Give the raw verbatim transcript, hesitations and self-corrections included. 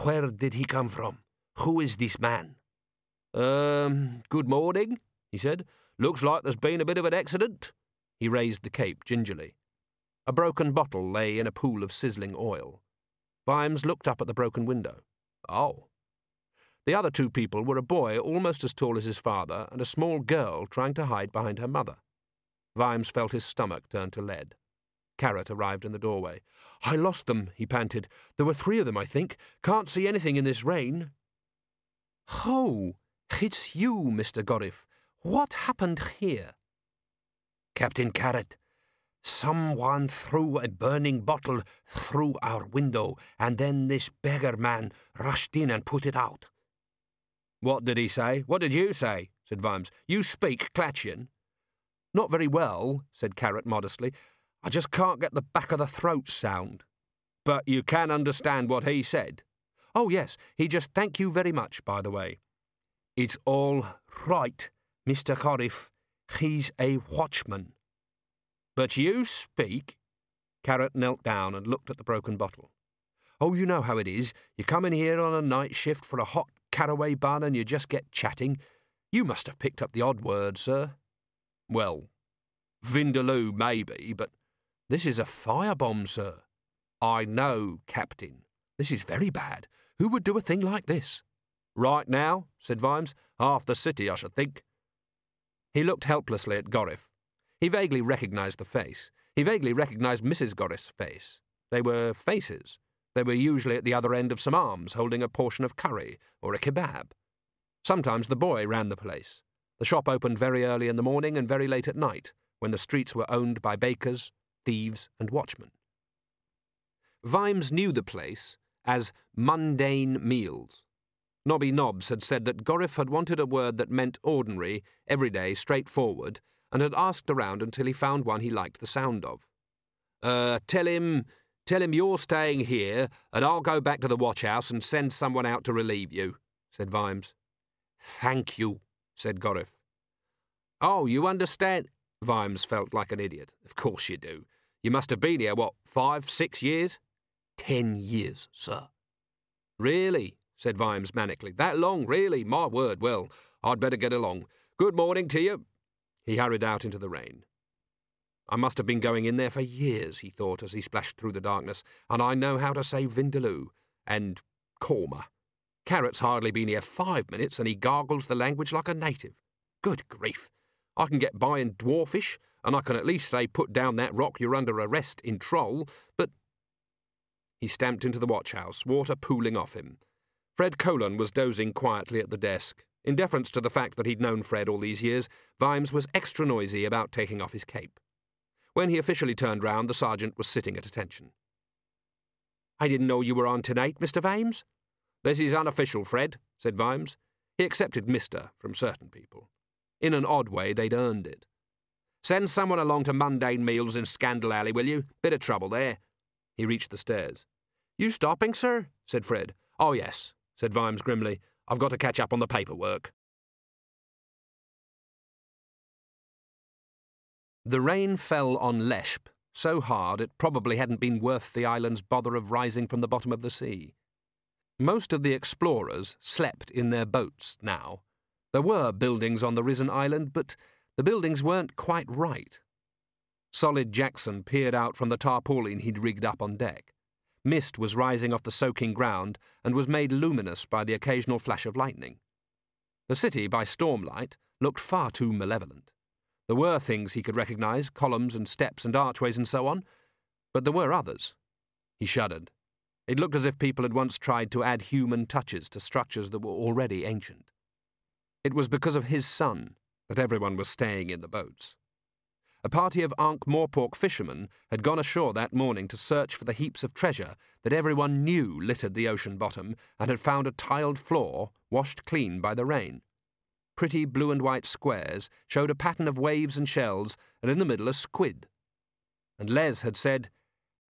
Where did he come from? Who is this man? Um, good morning, he said. Looks like there's been a bit of an accident. He raised the cape gingerly. A broken bottle lay in a pool of sizzling oil. Vimes looked up at the broken window. Oh. The other two people were a boy almost as tall as his father and a small girl trying to hide behind her mother. Vimes felt his stomach turn to lead. Carrot arrived in the doorway. I lost them, he panted. There were three of them, I think. Can't see anything in this rain. Oh, it's you, Mister Gorriff. What happened here? Captain Carrot, someone threw a burning bottle through our window, and then this beggar man rushed in and put it out. What did he say? What did you say? Said Vimes. You speak Clatchian. Not very well, said Carrot modestly. I just can't get the back of the throat sound. But you can understand what he said? Oh, yes, he just thanked you very much, by the way. It's all right, Mister Gorriff. He's a watchman. But you speak? Carrot knelt down and looked at the broken bottle. Oh, you know how it is. You come in here on a night shift for a hot caraway bun and you just get chatting. You must have picked up the odd word, sir. Well, Vindaloo, maybe, but this is a firebomb, sir. I know, Captain. This is very bad. Who would do a thing like this? Right now, said Vimes. Half the city, I should think. He looked helplessly at Gorriff. He vaguely recognised the face. He vaguely recognised Missus Gorriff's face. They were faces. They were usually at the other end of some arms, holding a portion of curry or a kebab. Sometimes the boy ran the place. The shop opened very early in the morning and very late at night, when the streets were owned by bakers, thieves, and watchmen. Vimes knew the place as Mundane Meals. Nobby Nobbs had said that Gorriff had wanted a word that meant ordinary, everyday, straightforward, and had asked around until he found one he liked the sound of. Uh, tell him, tell him you're staying here, and I'll go back to the watch-house and send someone out to relieve you, said Vimes. Thank you, said Gorriff. Oh, you understand? Vimes felt like an idiot. Of course you do. You must have been here, what, five, six years? Ten years, sir. Really? Said Vimes manically. That long, really? My word. Well, I'd better get along. Good morning to you. He hurried out into the rain. I must have been going in there for years, he thought as he splashed through the darkness, and I know how to say Vindaloo and Korma. Carrot's hardly been here five minutes, and he gargles the language like a native. Good grief. I can get by in Dwarfish, and I can at least say put down that rock, you're under arrest in Troll, but... He stamped into the watch-house, water pooling off him. Fred Colon was dozing quietly at the desk. In deference to the fact that he'd known Fred all these years, Vimes was extra noisy about taking off his cape. When he officially turned round, the sergeant was sitting at attention. I didn't know you were on tonight, Mister Vimes. This is unofficial, Fred, said Vimes. He accepted Mister from certain people. In an odd way, they'd earned it. Send someone along to Mundane Meals in Scandal Alley, will you? Bit of trouble there. He reached the stairs. You stopping, sir? Said Fred. Oh, yes, said Vimes grimly. I've got to catch up on the paperwork. The rain fell on Leshp so hard it probably hadn't been worth the island's bother of rising from the bottom of the sea. Most of the explorers slept in their boats now. There were buildings on the risen island, but the buildings weren't quite right. Solid Jackson peered out from the tarpaulin he'd rigged up on deck. Mist was rising off the soaking ground and was made luminous by the occasional flash of lightning. The city, by stormlight, looked far too malevolent. There were things he could recognise, columns and steps and archways and so on, but there were others. He shuddered. It looked as if people had once tried to add human touches to structures that were already ancient. It was because of his son that everyone was staying in the boats. A party of Ankh-Morpork fishermen had gone ashore that morning to search for the heaps of treasure that everyone knew littered the ocean bottom and had found a tiled floor washed clean by the rain. Pretty blue and white squares showed a pattern of waves and shells, and in the middle a squid. And Les had said,